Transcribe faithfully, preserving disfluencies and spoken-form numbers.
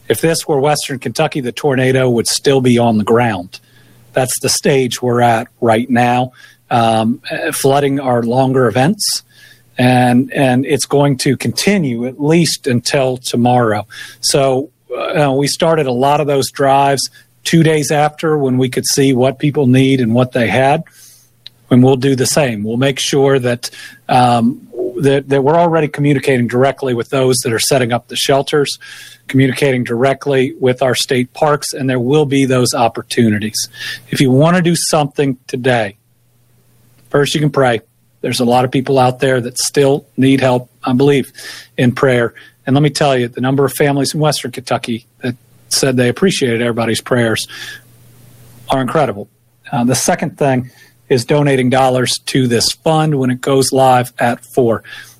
If this were Western Kentucky, the tornado would still be on the ground. That's the stage we're at right now. Um, flooding are longer events, and and it's going to continue at least until tomorrow. So uh, we started a lot of those drives two days after, when we could see what people need and what they had. And we'll do the same. We'll make sure that um, that, that we're already communicating directly with those that are setting up the shelters, communicating directly with our state parks, and there will be those opportunities. If you want to do something today, first you can pray. There's a lot of people out there that still need help, I believe, in prayer. And let me tell you, the number of families in Western Kentucky that said they appreciated everybody's prayers are incredible. Uh, the second thing is donating dollars to this fund when it goes live at four.